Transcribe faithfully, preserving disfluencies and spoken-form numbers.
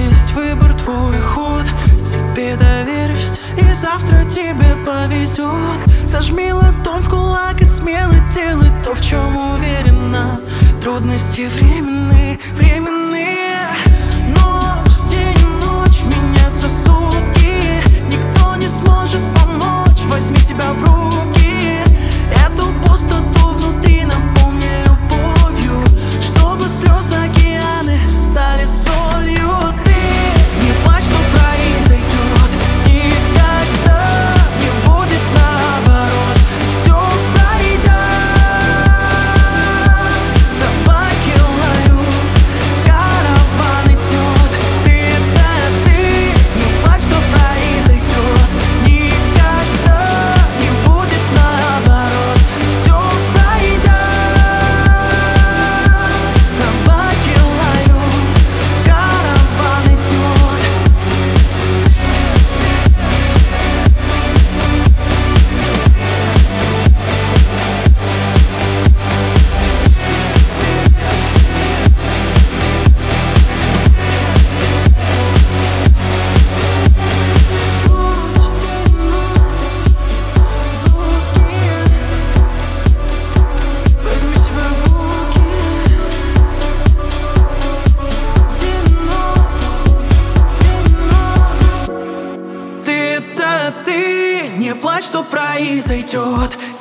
есть выбор, твой ход. Себе доверишься, и завтра тебе повезет. Зажми ладонь в кулак и смело делай то, в чем уверена. Трудности временные, временные. Ночь, день, ночь, меняются сутки. Никто не сможет помочь, возьми себя в руки. Эту пустоту внутри наполни любовью, чтобы слезы океаны стали солью. Ты не плачь, что произойдет, никогда не будет наоборот. Все пройдет, собаки лают, караван идет. Ты, да, ты не плачь, что произойдет, никогда не будет наоборот. Все пройдет, собаки лают, караван идет. Ночь, день, ночь, звуки. Возьми себя в руки. День, ночь, день, ночь. Ты, да, ты не плачь, что произойдет,